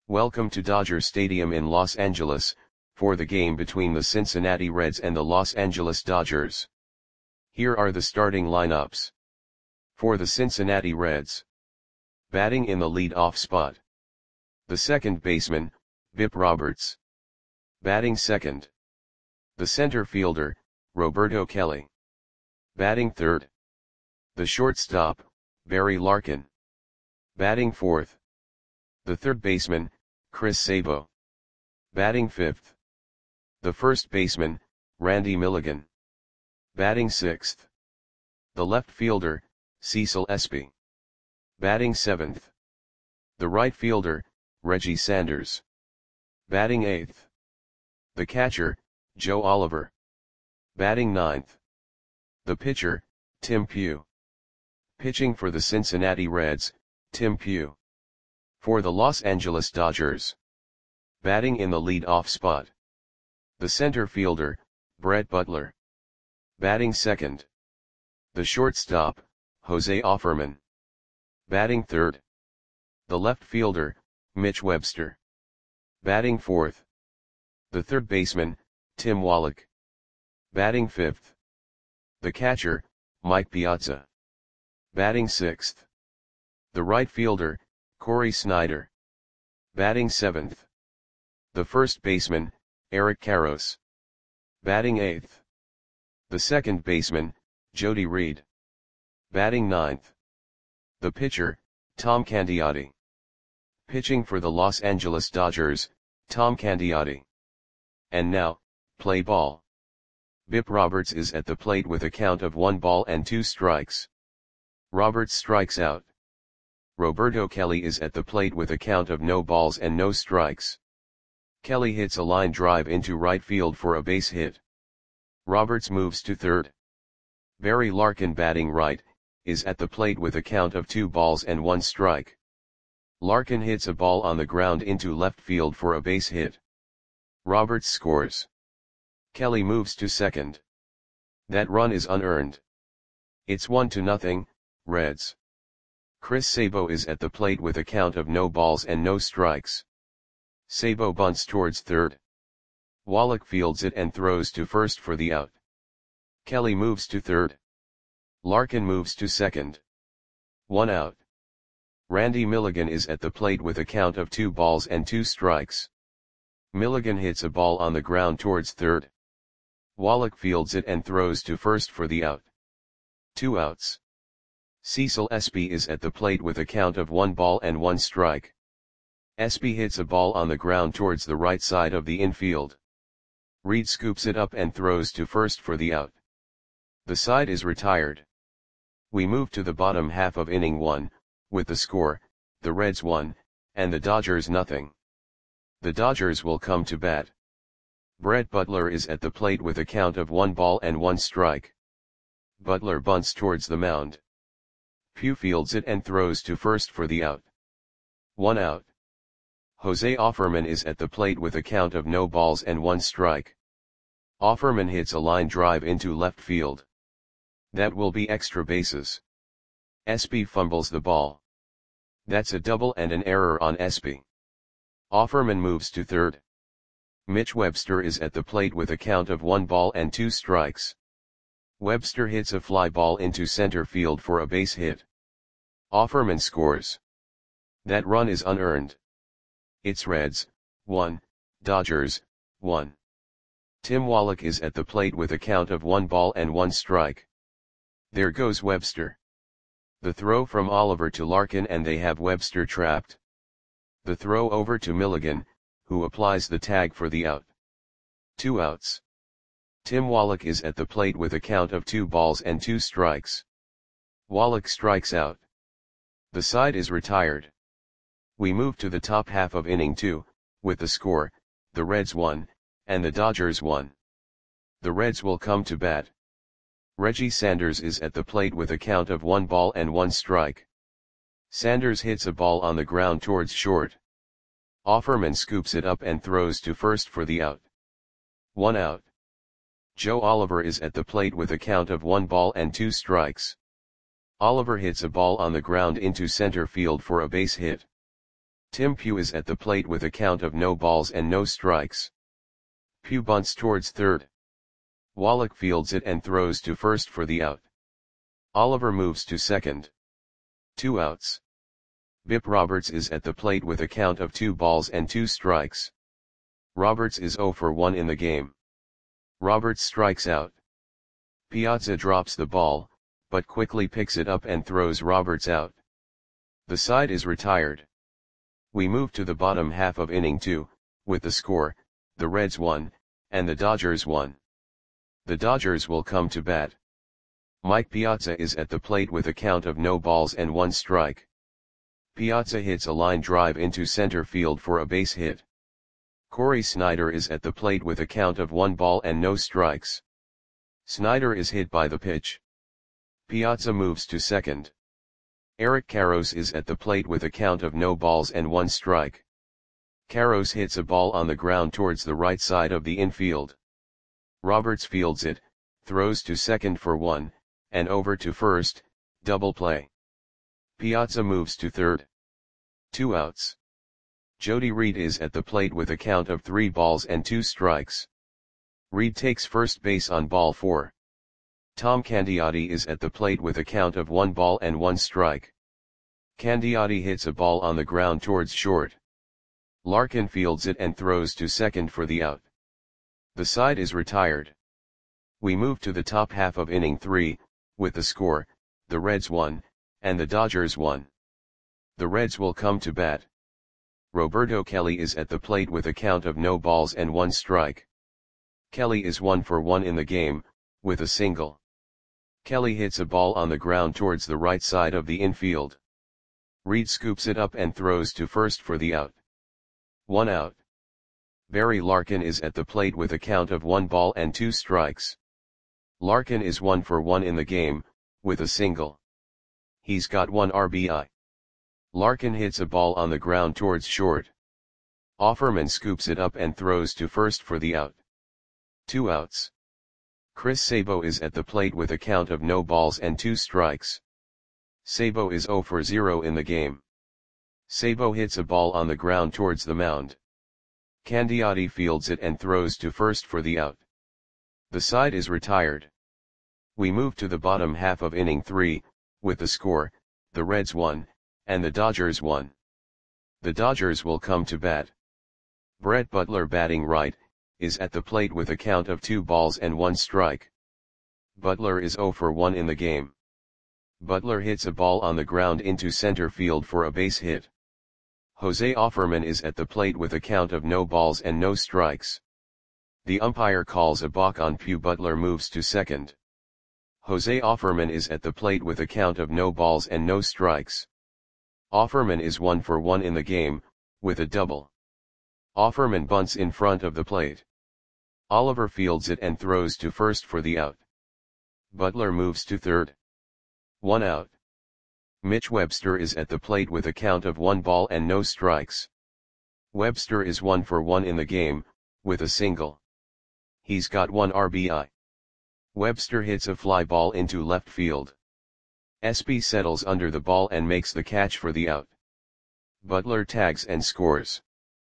Welcome to Dodger Stadium in Los Angeles, for the game between the Cincinnati Reds and the Los Angeles Dodgers. Here are the starting lineups. For the Cincinnati Reds. Batting in the lead-off spot. The second baseman, Bip Roberts. Batting second. The center fielder, Roberto Kelly. Batting third. The shortstop, Barry Larkin. Batting fourth. The third baseman, Chris Sabo. Batting fifth. The first baseman, Randy Milligan. Batting sixth. The left fielder, Cecil Espy. Batting seventh. The right fielder, Reggie Sanders. Batting eighth. The catcher, Joe Oliver. Batting ninth. The pitcher, Tim Pugh. Pitching for the Cincinnati Reds, Tim Pugh. For the Los Angeles Dodgers. Batting in the lead-off spot. The center fielder, Brett Butler. Batting second. The shortstop, Jose Offerman. Batting third. The left fielder, Mitch Webster. Batting fourth. The third baseman, Tim Wallach. Batting fifth. The catcher, Mike Piazza. Batting sixth. The right fielder, Corey Snyder. Batting seventh. The first baseman, Eric Karros. Batting eighth. The second baseman, Jody Reed. Batting ninth. The pitcher, Tom Candiotti. Pitching for the Los Angeles Dodgers, Tom Candiotti. And now, play ball. Bip Roberts is at the plate with a count of 1 ball and 2 strikes. Roberts strikes out. Roberto Kelly is at the plate with a count of no balls and no strikes. Kelly hits a line drive into right field for a base hit. Roberts moves to third. Barry Larkin, batting right, is at the plate with a count of 2 balls and 1 strike. Larkin hits a ball on the ground into left field for a base hit. Roberts scores. Kelly moves to second. That run is unearned. It's 1-0, Reds. Chris Sabo is at the plate with a count of no balls and no strikes. Sabo bunts towards third. Wallach fields it and throws to first for the out. Kelly moves to third. Larkin moves to second. 1 out. Randy Milligan is at the plate with a count of 2 balls and 2 strikes. Milligan hits a ball on the ground towards third. Wallach fields it and throws to first for the out. 2 outs. Cecil Espy is at the plate with a count of 1 ball and 1 strike. Espy hits a ball on the ground towards the right side of the infield. Reed scoops it up and throws to first for the out. The side is retired. We move to the bottom half of inning 1, with the score, the Reds 1, and the Dodgers 0. The Dodgers will come to bat. Brett Butler is at the plate with a count of 1 ball and 1 strike. Butler bunts towards the mound. Pugh fields it and throws to first for the out. 1 out. Jose Offerman is at the plate with a count of no balls and 1 strike. Offerman hits a line drive into left field. That will be extra bases. Espy fumbles the ball. That's a double and an error on Espy. Offerman moves to third. Mitch Webster is at the plate with a count of 1 ball and 2 strikes. Webster hits a fly ball into center field for a base hit. Offerman scores. That run is unearned. It's Reds 1, Dodgers 1. Tim Wallach is at the plate with a count of 1 ball and 1 strike. There goes Webster. The throw from Oliver to Larkin and they have Webster trapped. The throw over to Milligan, who applies the tag for the out. 2 outs. Tim Wallach is at the plate with a count of 2 balls and 2 strikes. Wallach strikes out. The side is retired. We move to the top half of inning 2, with the score, the Reds 1, and the Dodgers 1. The Reds will come to bat. Reggie Sanders is at the plate with a count of 1 ball and 1 strike. Sanders hits a ball on the ground towards short. Offerman scoops it up and throws to first for the out. 1 out. Joe Oliver is at the plate with a count of 1 ball and 2 strikes. Oliver hits a ball on the ground into center field for a base hit. Tim Pugh is at the plate with a count of no balls and no strikes. Pugh bunts towards third. Wallach fields it and throws to first for the out. Oliver moves to second. 2 outs. Bip Roberts is at the plate with a count of 2 balls and 2 strikes. Roberts is 0 for 1 in the game. Roberts strikes out. Piazza drops the ball, but quickly picks it up and throws Roberts out. The side is retired. We move to the bottom half of inning 2, with the score, the Reds 1, and the Dodgers 1. The Dodgers will come to bat. Mike Piazza is at the plate with a count of no balls and 1 strike. Piazza hits a line drive into center field for a base hit. Corey Snyder is at the plate with a count of 1 ball and no strikes. Snyder is hit by the pitch. Piazza moves to second. Eric Karros is at the plate with a count of no balls and 1 strike. Karros hits a ball on the ground towards the right side of the infield. Roberts fields it, throws to second for 1, and over to first, double play. Piazza moves to third. 2 outs. Jody Reed is at the plate with a count of 3 balls and 2 strikes. Reed takes first base on ball 4. Tom Candiotti is at the plate with a count of 1 ball and 1 strike. Candiotti hits a ball on the ground towards short. Larkin fields it and throws to second for the out. The side is retired. We move to the top half of inning 3, with the score, the Reds 1, and the Dodgers 1. The Reds will come to bat. Roberto Kelly is at the plate with a count of no balls and 1 strike. Kelly is 1 for 1 in the game, with a single. Kelly hits a ball on the ground towards the right side of the infield. Reed scoops it up and throws to first for the out. 1 out. Barry Larkin is at the plate with a count of 1 ball and 2 strikes. Larkin is 1 for 1 in the game, with a single. He's got 1 RBI. Larkin hits a ball on the ground towards short. Offerman scoops it up and throws to first for the out. 2 outs. Chris Sabo is at the plate with a count of no balls and 2 strikes. Sabo is 0 for 0 in the game. Sabo hits a ball on the ground towards the mound. Candiotti fields it and throws to first for the out. The side is retired. We move to the bottom half of inning 3, with the score, the Reds 1, and the Dodgers 1. The Dodgers will come to bat. Brett Butler batting right, is at the plate with a count of 2 balls and 1 strike. Butler is 0 for 1 in the game. Butler hits a ball on the ground into center field for a base hit. Jose Offerman is at the plate with a count of no balls and no strikes. The umpire calls a balk on Pugh. Butler moves to second. Jose Offerman is at the plate with a count of no balls and no strikes. Offerman is 1 for 1 in the game, with a double. Offerman bunts in front of the plate. Oliver fields it and throws to first for the out. Butler moves to third. 1 out. Mitch Webster is at the plate with a count of 1 ball and no strikes. Webster is 1 for 1 in the game, with a single. He's got 1 RBI. Webster hits a fly ball into left field. Espy settles under the ball and makes the catch for the out. Butler tags and scores.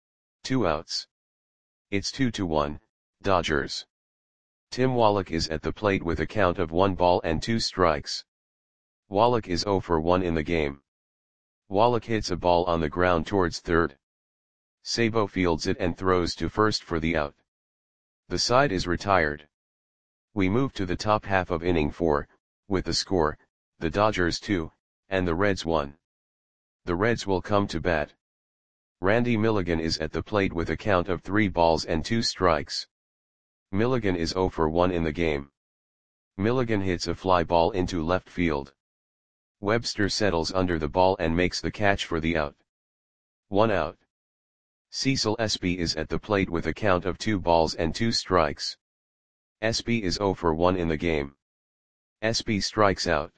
2 outs. It's 2-1, Dodgers. Tim Wallach is at the plate with a count of 1 ball and 2 strikes. Wallach is 0 for 1 in the game. Wallach hits a ball on the ground towards third. Sabo fields it and throws to first for the out. The side is retired. We move to the top half of inning 4, with the score, the Dodgers 2, and the Reds 1. The Reds will come to bat. Randy Milligan is at the plate with a count of 3 balls and 2 strikes. Milligan is 0 for 1 in the game. Milligan hits a fly ball into left field. Webster settles under the ball and makes the catch for the out. 1 out. Cecil Espy is at the plate with a count of 2 balls and 2 strikes. Espy is 0 for 1 in the game. Espy strikes out.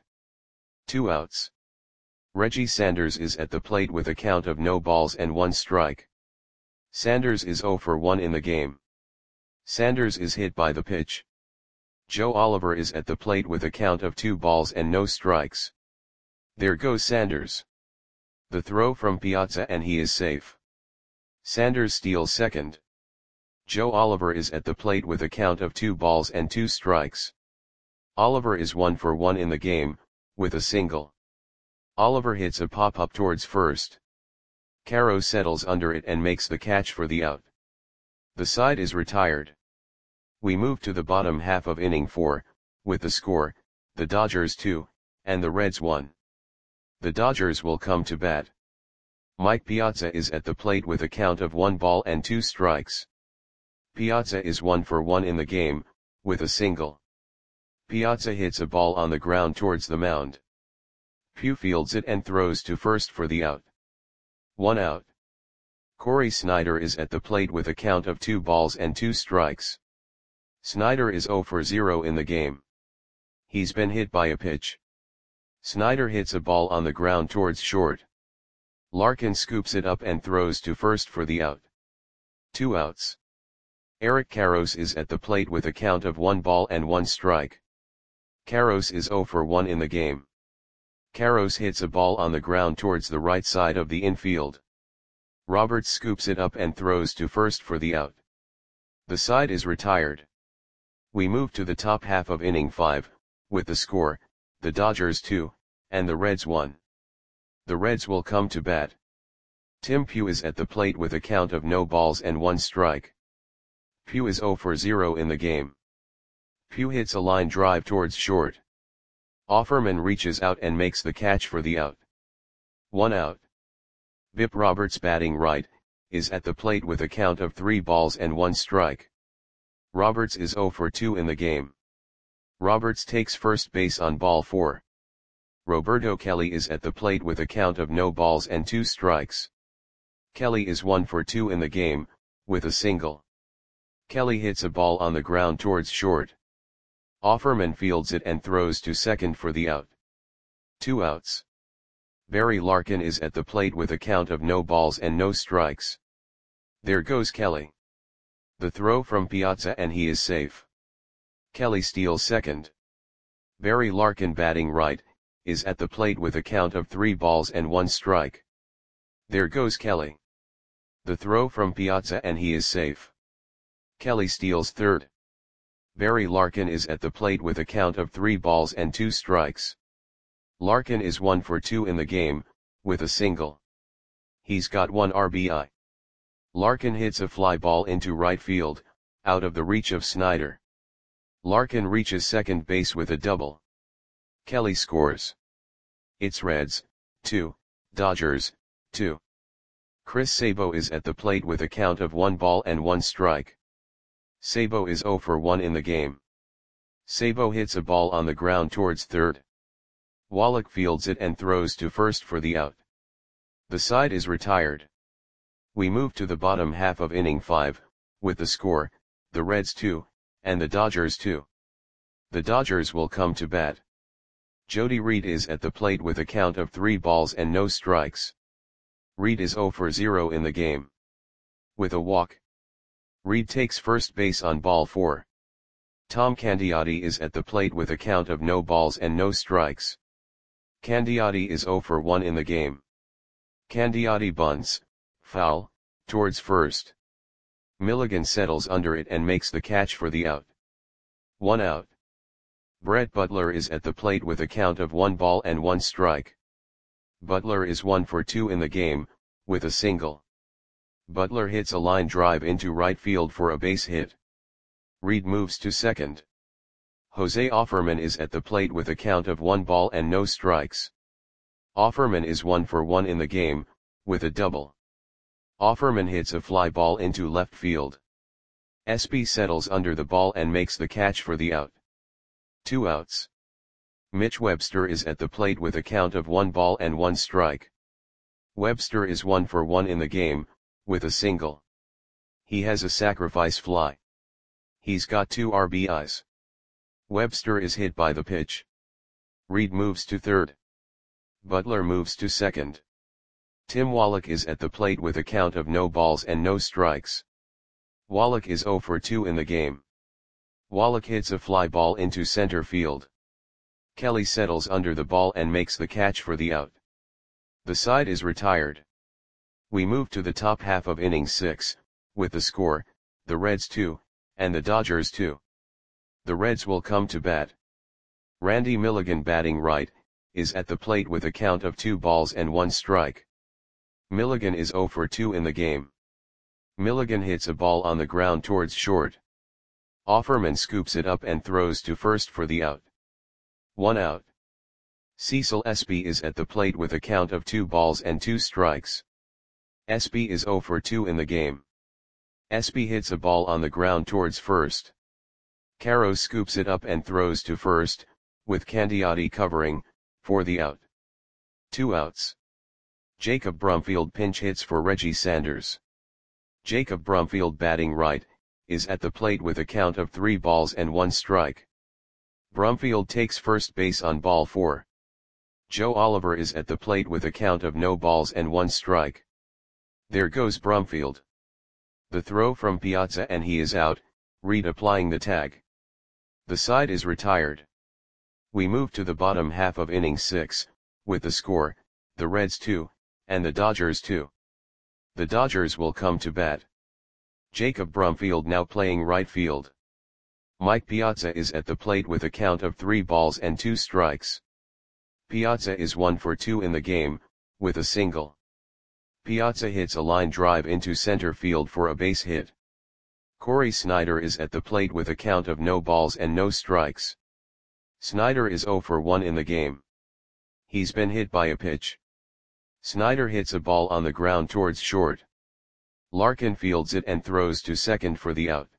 2 outs. Reggie Sanders is at the plate with a count of no balls and 1 strike. Sanders is 0 for 1 in the game. Sanders is hit by the pitch. Joe Oliver is at the plate with a count of 2 balls and no strikes. There goes Sanders. The throw from Piazza and he is safe. Sanders steals second. Joe Oliver is at the plate with a count of 2 balls and 2 strikes. Oliver is 1 for 1 in the game, with a single. Oliver hits a pop-up towards first. Caro settles under it and makes the catch for the out. The side is retired. We move to the bottom half of inning 4, with the score, the Dodgers 2, and the Reds 1. The Dodgers will come to bat. Mike Piazza is at the plate with a count of 1 ball and 2 strikes. Piazza is 1 for 1 in the game, with a single. Piazza hits a ball on the ground towards the mound. Pugh fields it and throws to first for the out. 1 out. Corey Snyder is at the plate with a count of 2 balls and 2 strikes. Snyder is 0 for 0 in the game. He's been hit by a pitch. Snyder hits a ball on the ground towards short. Larkin scoops it up and throws to first for the out. 2 outs. Eric Karros is at the plate with a count of 1 ball and 1 strike. Karros is 0 for 1 in the game. Karros hits a ball on the ground towards the right side of the infield. Roberts scoops it up and throws to first for the out. The side is retired. We move to the top half of inning 5, with the score, the Dodgers 2, and the Reds 1. The Reds will come to bat. Tim Pugh is at the plate with a count of no balls and 1 strike. Pugh is 0 for 0 in the game. Pugh hits a line drive towards short. Offerman reaches out and makes the catch for the out. 1 out. Bip Roberts, batting right, is at the plate with a count of 3 balls and 1 strike. Roberts is 0 for 2 in the game. Roberts takes first base on ball 4. Roberto Kelly is at the plate with a count of no balls and 2 strikes. Kelly is 1 for 2 in the game, with a single. Kelly hits a ball on the ground towards short. Offerman fields it and throws to second for the out. 2 outs. Barry Larkin is at the plate with a count of no balls and no strikes. There goes Kelly. The throw from Piazza and he is safe. Kelly steals second. Barry Larkin, batting right, is at the plate with a count of 3 balls and 1 strike. There goes Kelly. The throw from Piazza and he is safe. Kelly steals third. Barry Larkin is at the plate with a count of 3 balls and 2 strikes. Larkin is 1 for 2 in the game, with a single. He's got 1 RBI. Larkin hits a fly ball into right field, out of the reach of Snyder. Larkin reaches second base with a double. Kelly scores. It's Reds 2, Dodgers 2. Chris Sabo is at the plate with a count of 1 ball and 1 strike. Sabo is 0 for 1 in the game. Sabo hits a ball on the ground towards third. Wallach fields it and throws to first for the out. The side is retired. We move to the bottom half of inning 5, with the score, the Reds 2, and the Dodgers 2. The Dodgers will come to bat. Jody Reed is at the plate with a count of 3 balls and no strikes. Reed is 0 for 0 in the game. With a walk. Reed takes first base on ball 4. Tom Candiotti is at the plate with a count of no balls and no strikes. Candiotti is 0 for 1 in the game. Candiotti bunts, foul, towards first. Milligan settles under it and makes the catch for the out. 1 out. Brett Butler is at the plate with a count of 1 ball and 1 strike. Butler is 1 for 2 in the game, with a single. Butler hits a line drive into right field for a base hit. Reed moves to second. Jose Offerman is at the plate with a count of 1 ball and no strikes. Offerman is 1 for 1 in the game, with a double. Offerman hits a fly ball into left field. SP settles under the ball and makes the catch for the out. 2 outs. Mitch Webster is at the plate with a count of 1 ball and 1 strike. Webster is 1 for 1 in the game, with a single. He has a sacrifice fly. He's got 2 RBIs. Webster is hit by the pitch. Reed moves to third. Butler moves to second. Tim Wallach is at the plate with a count of no balls and no strikes. Wallach is 0 for 2 in the game. Wallach hits a fly ball into center field. Kelly settles under the ball and makes the catch for the out. The side is retired. We move to the top half of inning 6, with the score, the Reds 2, and the Dodgers 2. The Reds will come to bat. Randy Milligan, batting right, is at the plate with a count of 2 balls and 1 strike. Milligan is 0 for 2 in the game. Milligan hits a ball on the ground towards short. Offerman scoops it up and throws to first for the out. 1 out. Cecil Espy is at the plate with a count of 2 balls and 2 strikes. Espy is 0 for 2 in the game. Espy hits a ball on the ground towards first. Caro scoops it up and throws to first, with Candiotti covering, for the out. 2 outs. Jacob Brumfield pinch hits for Reggie Sanders. Jacob Brumfield, batting right, is at the plate with a count of 3 balls and 1 strike. Brumfield takes first base on ball 4. Joe Oliver is at the plate with a count of no balls and 1 strike. There goes Brumfield. The throw from Piazza and he is out, Reed applying the tag. The side is retired. We move to the bottom half of inning 6, with the score, the Reds 2, and the Dodgers 2. The Dodgers will come to bat. Jacob Brumfield now playing right field. Mike Piazza is at the plate with a count of 3 balls and 2 strikes. Piazza is 1 for 2 in the game, with a single. Piazza hits a line drive into center field for a base hit. Corey Snyder is at the plate with a count of no balls and no strikes. Snyder is 0 for 1 in the game. He's been hit by a pitch. Snyder hits a ball on the ground towards short. Larkin fields it and throws to second for the out.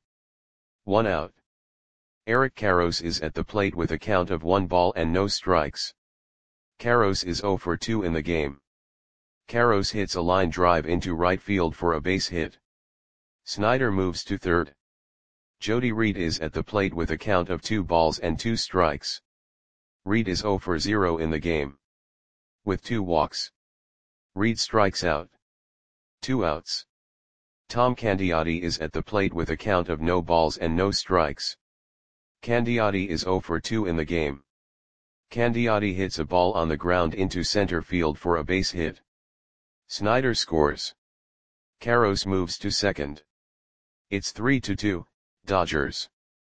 1 out. Eric Karros is at the plate with a count of 1 ball and no strikes. Karros is 0 for 2 in the game. Karros hits a line drive into right field for a base hit. Snyder moves to third. Jody Reed is at the plate with a count of 2 balls and 2 strikes. Reed is 0 for 0 in the game. With 2 walks. Reed strikes out. 2 outs. Tom Candiotti is at the plate with a count of no balls and no strikes. Candiotti is 0 for 2 in the game. Candiotti hits a ball on the ground into center field for a base hit. Snyder scores. Karros moves to second. It's 3-2, Dodgers.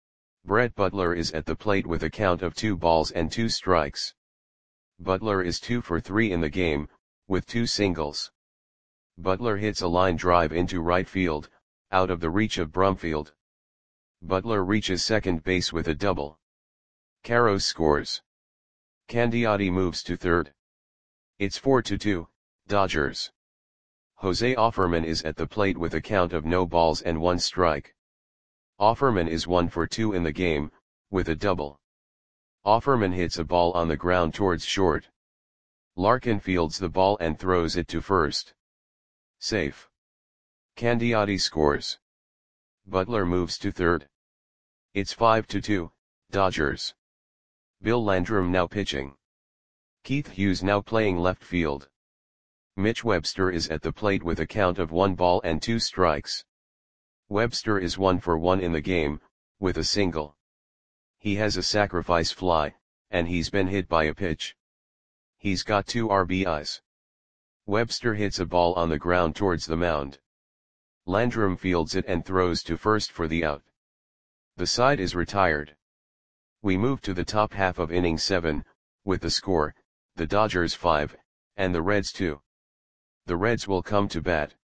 Brett Butler is at the plate with a count of 2 balls and 2 strikes. Butler is 2 for 3 in the game, with 2 singles. Butler hits a line drive into right field, out of the reach of Brumfield. Butler reaches second base with a double. Karros scores. Candiotti moves to third. It's 4-2, Dodgers. Jose Offerman is at the plate with a count of no balls and 1 strike. Offerman is 1 for 2 in the game, with a double. Offerman hits a ball on the ground towards short. Larkin fields the ball and throws it to first. Safe. Candiotti scores. Butler moves to third. It's 5-2, Dodgers. Bill Landrum now pitching. Keith Hughes now playing left field. Mitch Webster is at the plate with a count of 1 ball and 2 strikes. Webster is 1 for 1 in the game, with a single. He has a sacrifice fly, and he's been hit by a pitch. He's got 2 RBIs. Webster hits a ball on the ground towards the mound. Landrum fields it and throws to first for the out. The side is retired. We move to the top half of inning 7, with the score, the Dodgers 5, and the Reds 2. The Reds will come to bat.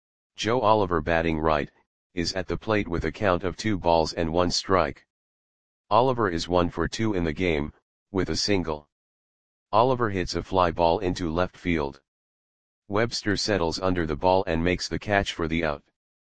Joe Oliver, batting right, is at the plate with a count of 2 balls and 1 strike. Oliver is 1 for 2 in the game, with a single. Oliver hits a fly ball into left field. Webster settles under the ball and makes the catch for the out.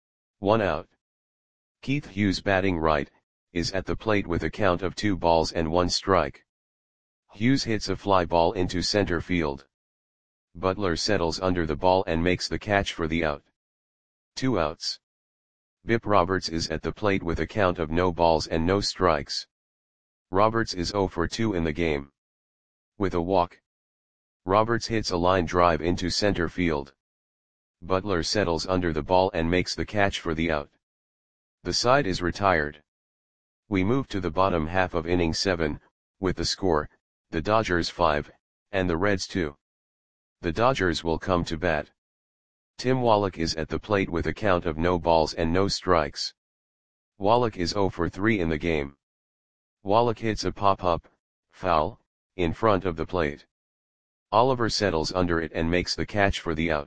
1 out. Keith Hughes, batting right, is at the plate with a count of 2 balls and 1 strike. Hughes hits a fly ball into center field. Butler settles under the ball and makes the catch for the out. 2 outs. Bip Roberts is at the plate with a count of no balls and no strikes. Roberts is 0 for 2 in the game. With a walk. Roberts hits a line drive into center field. Butler settles under the ball and makes the catch for the out. The side is retired. We move to the bottom half of inning 7, with the score, the Dodgers 5, and the Reds 2. The Dodgers will come to bat. Tim Wallach is at the plate with a count of no balls and no strikes. Wallach is 0 for 3 in the game. Wallach hits a pop-up, foul, in front of the plate. Oliver settles under it and makes the catch for the out.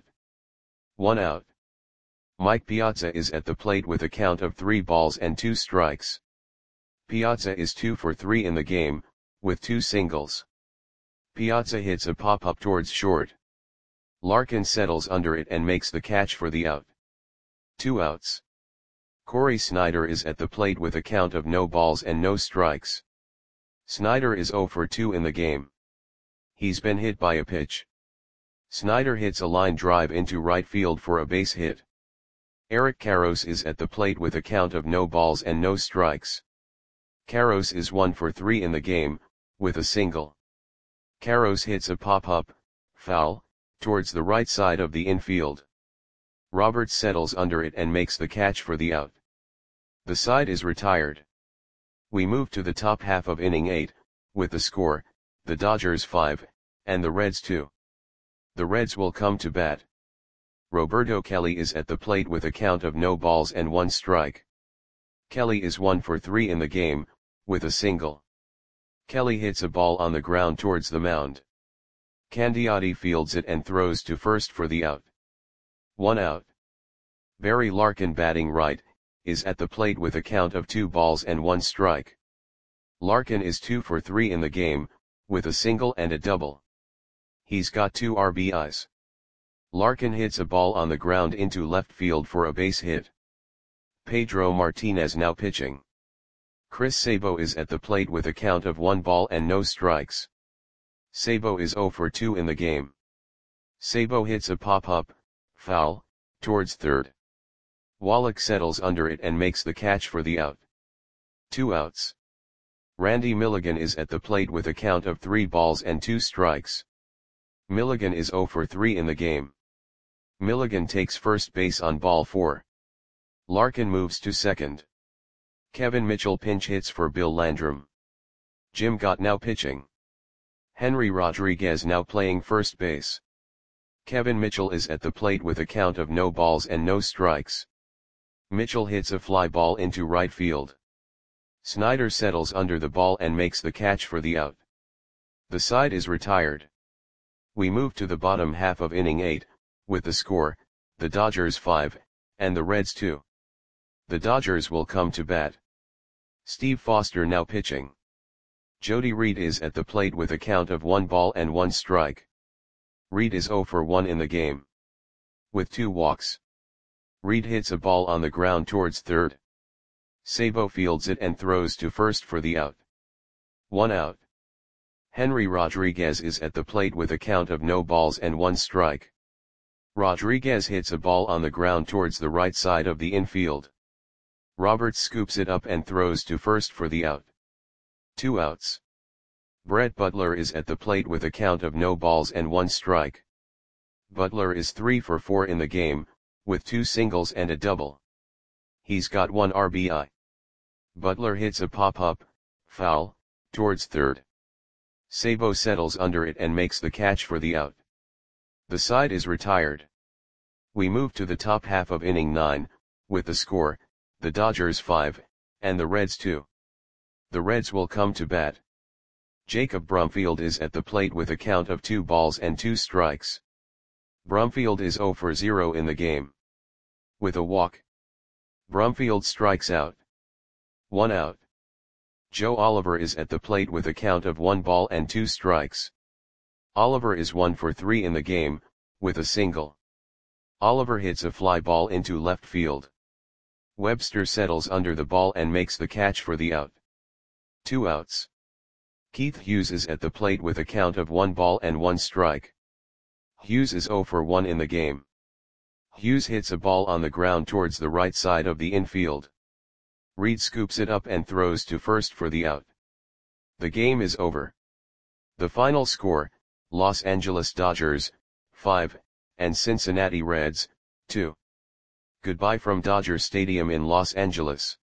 1 out. Mike Piazza is at the plate with a count of 3 balls and 2 strikes. Piazza is 2 for 3 in the game, with 2 singles. Piazza hits a pop-up towards short. Larkin settles under it and makes the catch for the out. 2 outs. Corey Snyder is at the plate with a count of no balls and no strikes. Snyder is 0 for 2 in the game. He's been hit by a pitch. Snyder hits a line drive into right field for a base hit. Eric Karros is at the plate with a count of no balls and no strikes. Karros is 1 for 3 in the game, with a single. Karros hits a pop-up, foul, towards the right side of the infield. Roberts settles under it and makes the catch for the out. The side is retired. We move to the top half of inning 8, with the score, the Dodgers 5, and the Reds 2. The Reds will come to bat. Roberto Kelly is at the plate with a count of no balls and 1 strike. Kelly is 1 for 3 in the game, with a single. Kelly hits a ball on the ground towards the mound. Candiotti fields it and throws to first for the out. 1 out. Barry Larkin, batting right, is at the plate with a count of 2 balls and 1 strike. Larkin is 2 for 3 in the game, with a single and a double. He's got 2 RBIs. Larkin hits a ball on the ground into left field for a base hit. Pedro Martinez now pitching. Chris Sabo is at the plate with a count of 1 ball and no strikes. Sabo is 0 for 2 in the game. Sabo hits a pop-up, foul, towards third. Wallach settles under it and makes the catch for the out. 2 outs. Randy Milligan is at the plate with a count of 3 balls and 2 strikes. Milligan is 0 for 3 in the game. Milligan takes first base on ball 4. Larkin moves to second. Kevin Mitchell pinch hits for Bill Landrum. Jim Gott now pitching. Henry Rodriguez now playing first base. Kevin Mitchell is at the plate with a count of no balls and no strikes. Mitchell hits a fly ball into right field. Snyder settles under the ball and makes the catch for the out. The side is retired. We move to the bottom half of inning 8, with the score, the Dodgers 5, and the Reds 2. The Dodgers will come to bat. Steve Foster now pitching. Jody Reed is at the plate with a count of 1 ball and 1 strike. Reed is 0 for 1 in the game. With 2 walks. Reed hits a ball on the ground towards third. Sabo fields it and throws to first for the out. 1 out. Henry Rodriguez is at the plate with a count of no balls and 1 strike. Rodriguez hits a ball on the ground towards the right side of the infield. Roberts scoops it up and throws to first for the out. 2 outs. Brett Butler is at the plate with a count of no balls and 1 strike. Butler is 3 for 4 in the game, with 2 singles and a double. He's got 1 RBI. Butler hits a pop-up, foul, towards third. Sabo settles under it and makes the catch for the out. The side is retired. We move to the top half of inning 9, with the score, the Dodgers 5, and the Reds 2. The Reds will come to bat. Jacob Brumfield is at the plate with a count of 2 balls and 2 strikes. Brumfield is 0 for 0 in the game. With a walk. Brumfield strikes out. 1 out. Joe Oliver is at the plate with a count of 1 ball and 2 strikes. Oliver is 1 for 3 in the game, with a single. Oliver hits a fly ball into left field. Webster settles under the ball and makes the catch for the out. 2 outs. Keith Hughes is at the plate with a count of 1 ball and 1 strike. Hughes is 0 for 1 in the game. Hughes hits a ball on the ground towards the right side of the infield. Reed scoops it up and throws to first for the out. The game is over. The final score, Los Angeles Dodgers, 5, and Cincinnati Reds, 2. Goodbye from Dodger Stadium in Los Angeles.